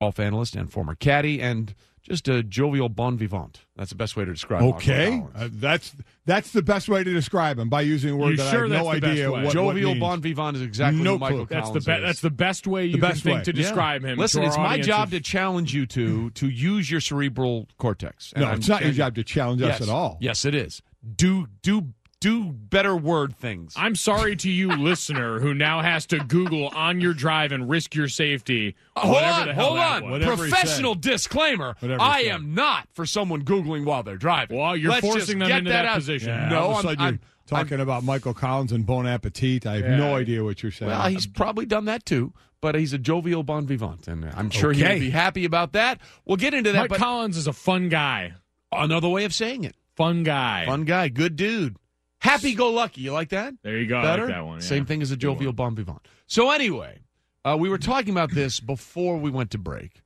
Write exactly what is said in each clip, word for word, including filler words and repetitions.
golf analyst and former caddy, and just a jovial bon vivant. That's the best way to describe him. Okay, uh, that's that's the best way to describe him, by using a word You that sure I have no that's the idea best way? what Jovial what bon vivant is exactly No what Michael clue. That's Collins the be- is. That's the best way you The can best think way. to describe him. Listen, to it's our my audience job of- to challenge you to to use your cerebral cortex. And No, I'm it's not your changing- job to challenge yes. us at all. Yes, it is. Do do do better word things. I'm sorry to you, listener, who now has to Google on your drive and risk your safety. Hold whatever on, the hell hold that on. was. Whatever he Professional disclaimer. Whatever he I said. am not for someone Googling while they're driving. Well, you're Let's forcing just them get into that that out. position. Yeah, No, all of a I'm, sudden I'm you're talking about Michael Collins and Bon Appetit. I have Yeah. no idea what you're saying. Well, he's probably done that too, but he's a jovial bon vivant, and I'm sure he'll Okay. be happy about that. We'll get into that. Mike but Collins is a fun guy. another way of saying it. Fun guy. Fun guy, good dude. Happy-go-lucky. You like that? There you go. Better? I like that one. Yeah. Same thing as a Good jovial one. bon vivant. So anyway, uh, we were talking about this before we went to break.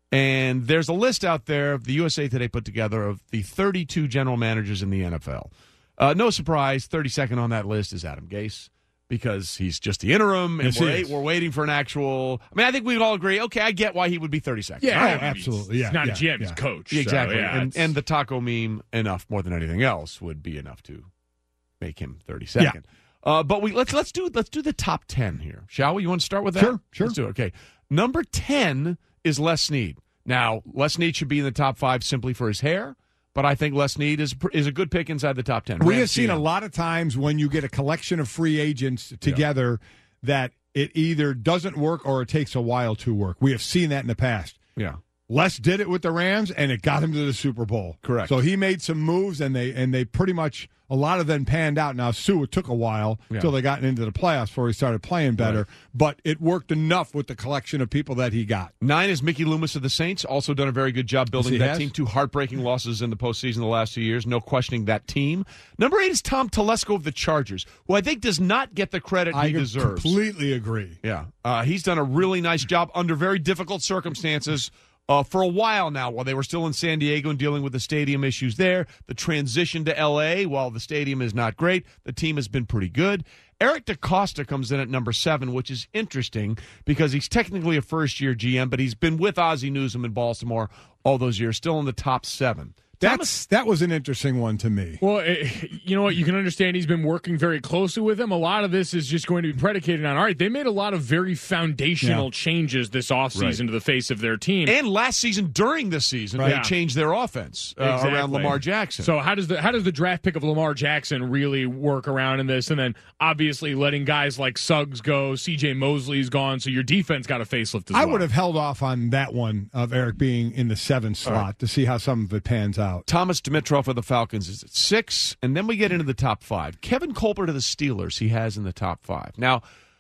And there's a list out there the U S A Today put together of the thirty-two general managers in the N F L. Uh, no surprise, thirty-second on that list is Adam Gase, because he's just the interim, and Yes, we're, he eight, is. we're waiting for an actual. I mean, I think we would all agree, okay, I get why he would be thirty-second. Yeah, Oh, I mean, absolutely. He's Yeah, not yeah, a G M, he's yeah. a coach. Exactly. So, yeah, and, it's- and the taco meme, enough more than anything else, would be enough to make him thirty-second. Uh, but we let's let's do let's do the top ten here, shall we? You want to start with that? Sure, sure. Let's do it. Okay. Number ten is Les Snead. Now, Les Snead should be in the top five simply for his hair, but I think Les Snead is is a good pick inside the top ten. We Rams have seen G M. a lot of times when you get a collection of free agents together that it either doesn't work or it takes a while to work. We have seen that in the past. Yeah. Les did it with the Rams, and it got him to the Super Bowl. Correct. So he made some moves, and they and they pretty much a lot of them panned out. Now, Sue, it took a while Yeah. until they got into the playoffs before he started playing better, Right. but it worked enough with the collection of people that he got. Nine is Mickey Loomis of the Saints. Also done a very good job building he that has. team. Two heartbreaking losses in the postseason the last two years. No questioning that team. Number eight is Tom Telesco of the Chargers, who I think does not get the credit I he deserves. completely agree. Yeah. Uh, he's done a really nice job under very difficult circumstances uh, for a while now, while they were still in San Diego and dealing with the stadium issues there. The transition to L A, while the stadium is not great, the team has been pretty good. Eric DaCosta comes in at number seven, which is interesting because he's technically a first-year G M, but he's been with Ozzie Newsome in Baltimore all those years, still in the top seven. That's that was an interesting one to me. Well, it, you know what? You can understand he's been working very closely with him. A lot of this is just going to be predicated on, all right, they made a lot of very foundational Yeah. changes this offseason Right. to the face of their team. And last season, during the season, Right. they Yeah. changed their offense uh, Exactly. around Lamar Jackson. So how does the how does the draft pick of Lamar Jackson really work around in this? And then obviously letting guys like Suggs go, C J Mosley's gone, so your defense got a facelift as I well. would have held off on that one of Eric being in the seven slot to see how some of it pans out. Thomas Dimitrov of the Falcons is at six, and then we get into the top five. Kevin Colbert of the Steelers, he has in the top five. Now,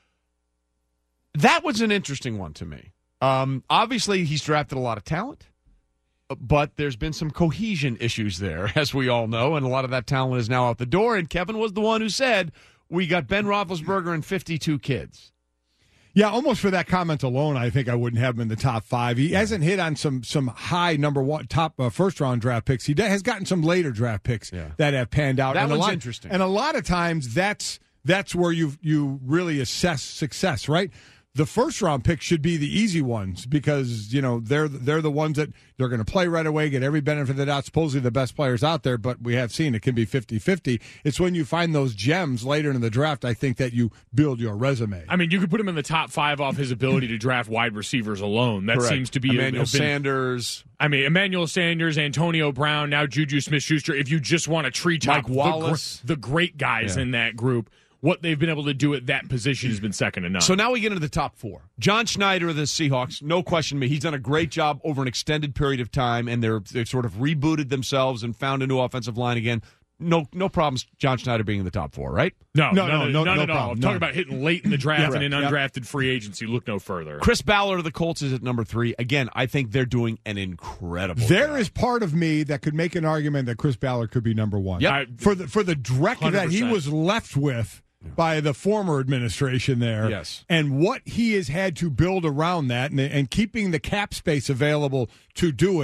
that was an interesting one to me. Um, obviously, he's drafted a lot of talent, but there's been some cohesion issues there, as we all know, and a lot of that talent is now out the door, and Kevin was the one who said, we got Ben Roethlisberger and fifty-two kids. Yeah, almost for that comment alone, I think I wouldn't have him in the top five. He hasn't hit on some some high number one top uh, first round draft picks. He d- has gotten some later draft picks Yeah. that have panned out. That and a one's lot, interesting. And a lot of times that's that's where you you really assess success, right? The first round pick should be the easy ones because you know they're they're the ones that they're going to play right away, get every benefit of the doubt. Supposedly the best players out there, but we have seen it can be fifty-fifty. It's when you find those gems later in the draft, I think, that you build your resume. I mean, you could put him in the top five off his ability to draft wide receivers alone. That Correct. seems to be a- Emmanuel a been- Sanders. I mean, Emmanuel Sanders, Antonio Brown, now Juju Smith-Schuster. If you just want to tree top Mike Wallace. the, gr- the great guys Yeah. in that group, what they've been able to do at that position has been second to none. So now we get into the top four. John Schneider of the Seahawks, no question to me. He's done a great job over an extended period of time, and they're they've sort of rebooted themselves and found a new offensive line again. No no problems, John Schneider being in the top four, right? no, No, no, no, no, no, none no at all. problem, I'm no. talking about hitting late in the draft Yeah, and in right, undrafted free agency. Look no further. Chris Ballard of the Colts is at number three. Again, I think they're doing an incredible There job. is part of me that could make an argument that Chris Ballard could be number one. Yep. I- For the for the dreck that he one hundred percent. was left with by the former administration there. Yes. And what he has had to build around that and, and keeping the cap space available to do it,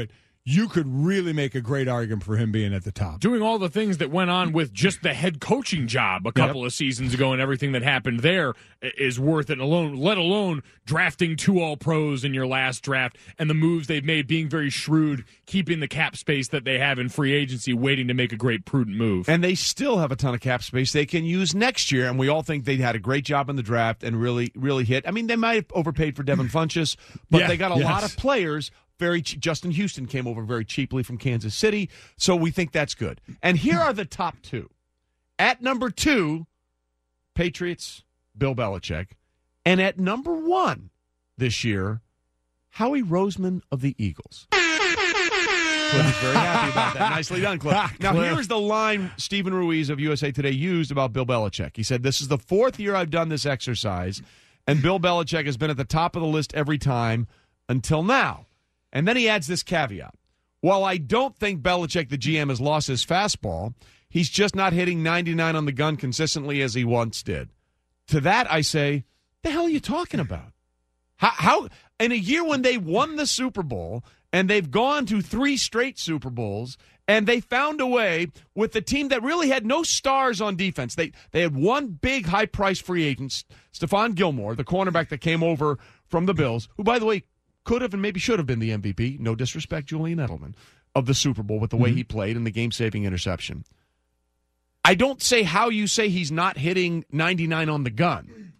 you could really make a great argument for him being at the top. Doing all the things that went on with just the head coaching job a couple Yep. of seasons ago and everything that happened there is worth it alone, let alone drafting two all-pros in your last draft and the moves they've made being very shrewd, keeping the cap space that they have in free agency, waiting to make a great prudent move. And they still have a ton of cap space they can use next year, and we all think they had a great job in the draft and really, really hit. I mean, they might have overpaid for Devin Funchess, but Yeah, they got a yes. lot of players. Very che- Justin Houston came over very cheaply from Kansas City, so we think that's good. And here are the top two. At number two, Patriots, Bill Belichick. And at number one this year, Howie Roseman of the Eagles. Cliff is very happy about that. Nicely done, Cliff. Now, Cliff. here's the line Stephen Ruiz of U S A Today used about Bill Belichick. He said, "This is the fourth year I've done this exercise, and Bill Belichick has been at the top of the list every time until now." And then he adds this caveat. While I don't think Belichick, the G M, has lost his fastball, he's just not hitting ninety-nine on the gun consistently as he once did. To that, I say, the hell are you talking about? How, how in a year when they won the Super Bowl and they've gone to three straight Super Bowls and they found a way with the team that really had no stars on defense. They they had one big high-priced free agent, Stephon Gilmore, the cornerback that came over from the Bills, who, by the way, could have and maybe should have been the M V P, no disrespect, Julian Edelman, of the Super Bowl with the way mm-hmm. he played and the game-saving interception. I don't say how you say he's not hitting ninety-nine on the gun.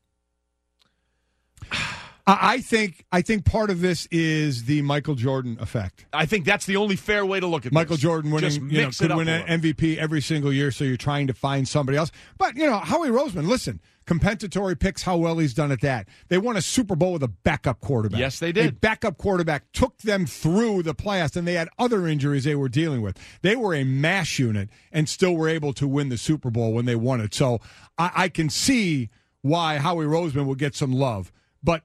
I think I think part of this is the Michael Jordan effect. I think that's the only fair way to look at Michael this. Jordan winning, Just you know, mix could it up win a an little. M V P every single year, so you're trying to find somebody else. But, you know, Howie Roseman, listen, compensatory picks, how well he's done at that. They won a Super Bowl with a backup quarterback. Yes, they did. A backup quarterback took them through the playoffs, and they had other injuries they were dealing with. They were a mash unit and still were able to win the Super Bowl when they won it. So I, I can see why Howie Roseman will get some love. But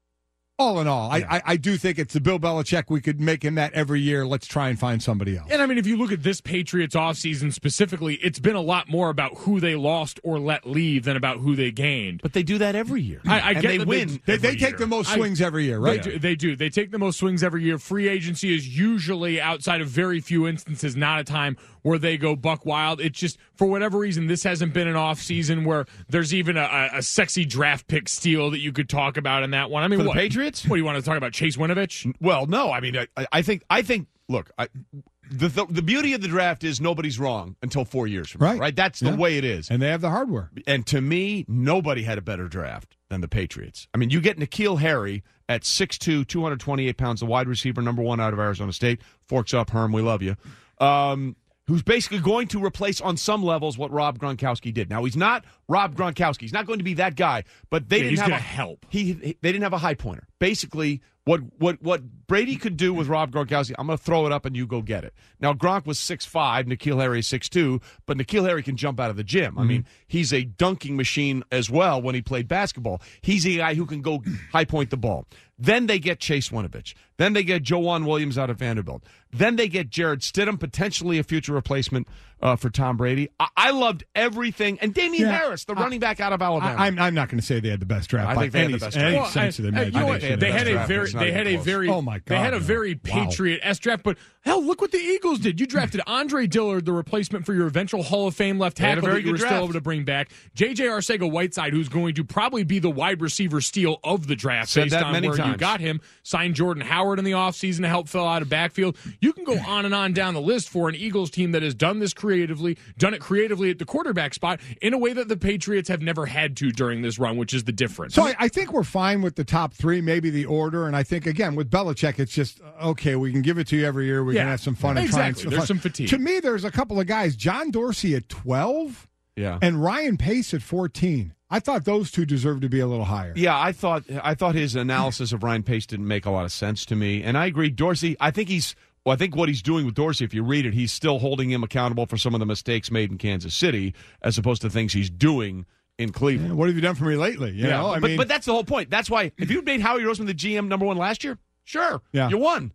all in all, Yeah. I, I, I do think it's the Bill Belichick. We could make him that every year. Let's try and find somebody else. And, I mean, if you look at this Patriots offseason specifically, it's been a lot more about who they lost or let leave than about who they gained. But they do that every year. I, I and get they that win. They, they every take year. the most swings I, every year, right? They do, they do. They take the most swings every year. Free agency is usually, outside of very few instances, not a time where they go buck wild. It's just, for whatever reason, this hasn't been an off season where there's even a, a sexy draft pick steal that you could talk about in that one. I mean, For the what? Patriots? What do you want to talk about? Chase Winovich? Well, no. I mean, I, I think. I think. Look, I, the, the the beauty of the draft is nobody's wrong until four years from Right. now. Right. That's the Yeah. way it is. And they have the hardware. And to me, nobody had a better draft than the Patriots. I mean, you get N'Keal Harry at six two, two hundred twenty-eight pounds, the wide receiver, number one out of Arizona State. Forks up, Herm, we love you. Um, who's basically going to replace on some levels what Rob Gronkowski did. Now, he's not Rob Gronkowski. He's not going to be that guy, but they Yeah, didn't he's have gonna a help. He, he they didn't have a high pointer. Basically, what what what Brady could do with Rob Gronkowski, I'm going to throw it up and you go get it. Now, Gronk was six five, N'Keal Harry is six two, but N'Keal Harry can jump out of the gym. I mean, he's a dunking machine as well when he played basketball. He's a guy who can go high point the ball. Then they get Chase Winovich. Then they get Joanne Williams out of Vanderbilt. Then they get Jared Stidham, potentially a future replacement uh, for Tom Brady. I, I loved everything. And Damian Yeah, Harris, the I- running back out of Alabama. I, I'm, I'm not going to say they had the best draft. I by think they had any, the best any draft. sense of the Well, I- you know what? imagination. They had a draft. very, It's not they even had a close. very, Oh, my they had God, a no. very Wow. Patriot-esque draft. But hell, look what the Eagles did. You drafted Andre Dillard, the replacement for your eventual Hall of Fame left had a tackle very that you were good still draft. able to bring back. J J Arcega-Whiteside, who's going to probably be the wide receiver steal of the draft Said based that on many where you times. got him. Signed Jordan Howard in the offseason to help fill out a backfield. You can go on and on down the list for an Eagles team that has done this creatively, done it creatively at the quarterback spot in a way that the Patriots have never had to during this run, which is the difference. So I, I think we're fine with the top three, maybe the order. And I think, again, with Belichick, it's just, okay, we can give it to you every year. We Yeah, can have some fun. and try and exactly. some There's fun. some fatigue. To me, there's a couple of guys, John Dorsey at twelve yeah. and Ryan Pace at fourteen. I thought those two deserved to be a little higher. Yeah, I thought I thought his analysis of Ryan Pace didn't make a lot of sense to me, and I agree. Dorsey, I think he's, well, I think what he's doing with Dorsey, if you read it, he's still holding him accountable for some of the mistakes made in Kansas City, as opposed to things he's doing in Cleveland. What have you done for me lately? You know, I but mean, but that's the whole point. That's why if you made Howie Roseman the G M number one last year, sure, Yeah. you won.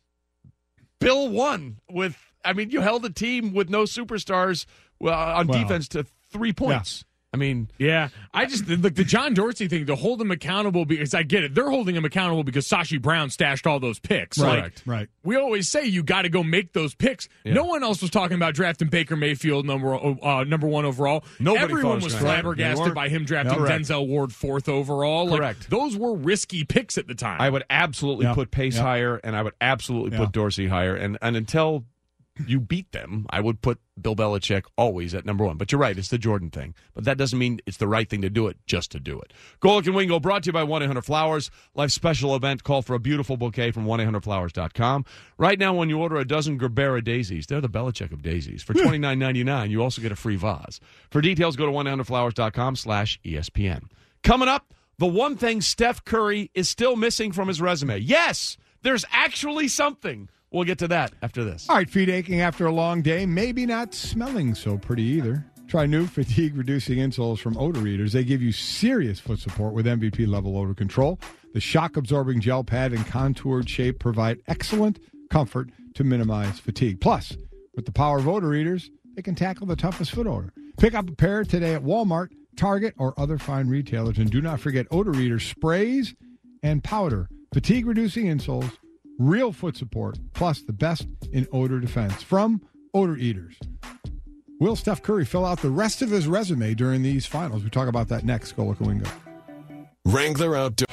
Bill won with. I mean, you held a team with no superstars well, on Well, defense to three points. I mean, yeah, I just look the John Dorsey thing to hold him accountable because I get it. They're holding him accountable because Sashi Brown stashed all those picks. Right, like, right. We always say you got to go make those picks. Yeah. No one else was talking about drafting Baker Mayfield number uh, number one overall. Nobody Everyone thought was it was gonna happen. flabbergasted by him drafting No, correct. Denzel Ward fourth overall. Like, Correct. those were risky picks at the time. I would absolutely Yeah. put Pace Yeah. higher, and I would absolutely Yeah. put Dorsey higher. And, and until you beat them, I would put Bill Belichick always at number one. But you're right, it's the Jordan thing. But that doesn't mean it's the right thing to do it just to do it. Golic and Wingo brought to you by one eight hundred flowers. Life special event. Call for a beautiful bouquet from one eight hundred flowers dot com. Right now, when you order a dozen Gerbera daisies, they're the Belichick of daisies. For twenty-nine ninety-nine, you also get a free vase. For details, go to one eight hundred flowers dot com slash E S P N. Coming up, the one thing Steph Curry is still missing from his resume. Yes, there's actually something. We'll get to that after this. All right, feet aching after a long day, maybe not smelling so pretty either. Try new fatigue-reducing insoles from Odor Eaters. They give you serious foot support with M V P-level odor control. The shock-absorbing gel pad and contoured shape provide excellent comfort to minimize fatigue. Plus, with the power of Odor Eaters, they can tackle the toughest foot odor. Pick up a pair today at Walmart, Target, or other fine retailers. And do not forget Odor Eater sprays and powder. Fatigue-reducing insoles, real foot support, plus the best in odor defense from Odor Eaters. Will Steph Curry fill out the rest of his resume during these finals? We talk about that next. Go look a wingo. Wrangler Outdoor.